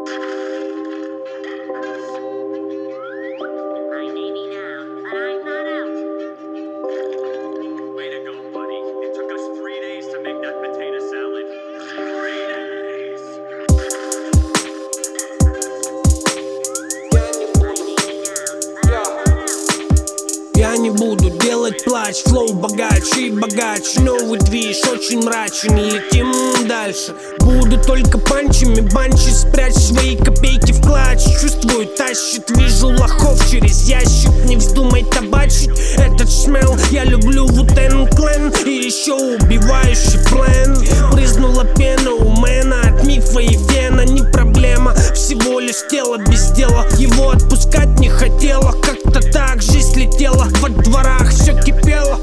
Я не буду делать плач, флоу богаче и богаче. Новый движ очень мрачен, и летим дальше. Буду только панчами банчить, спрячь свои копейки в клатч. Чувствую, тащит, вижу лохов через ящик. Не вздумай табачить этот шмел. Я люблю Wu-Tang Clan и еще убивающий плен. Брызнула пена у мэна от мифа и фена. Не проблема, всего лишь тело без дела. Его отпускать не хотела, как-то так жизнь летела. Во дворах все кипело.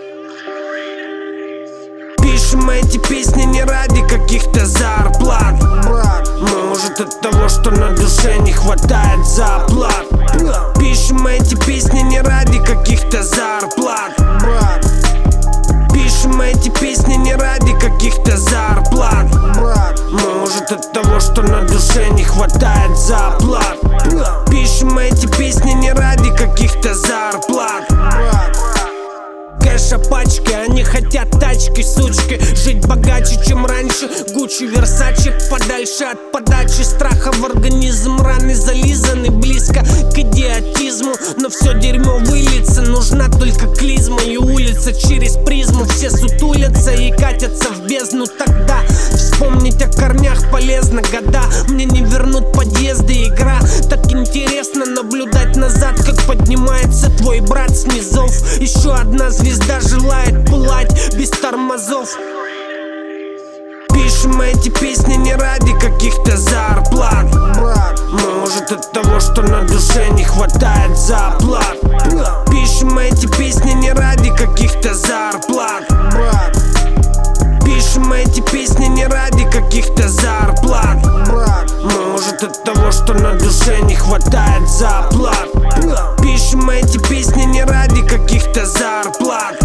Пишем эти песни не ради каких-то зарплат, брат. Может от того, что на душе не хватает заплат. Пишем эти песни не ради каких-то зарплат, брат. Пишем эти песни не ради каких-то зарплат, брат. Может от того, что на душе не хватает заплат. Пишем эти песни не ради каких-то зарплат, брат. Кэша пачки, они хотят тачки, сучки. Жить богаче, чем раньше. Гуччи, Версачи, подальше от подачи. Страха в организм, раны зализаны близко к идиотизму. Но все дерьмо выльется, нужна только клизма. И улица через призму. Все сутулятся и катятся в бездну. Тогда вспомнить о корнях полезно. Года мне не вернут подъезды. Игра так интересно наблюдать назад, как поднимается твой брат с низов. Еще одна звезда желает пылать без тормозов. Пишем эти песни не ради каких-то зарплат, брат. Может от того, что на душе не хватает заплат. Пишем эти песни не ради каких-то зарплат, брат. Пишем эти песни не ради каких-то зарплат, брат. Может от того, что на душе не хватает заплат. Пишем эти песни не ради каких-то зарплат.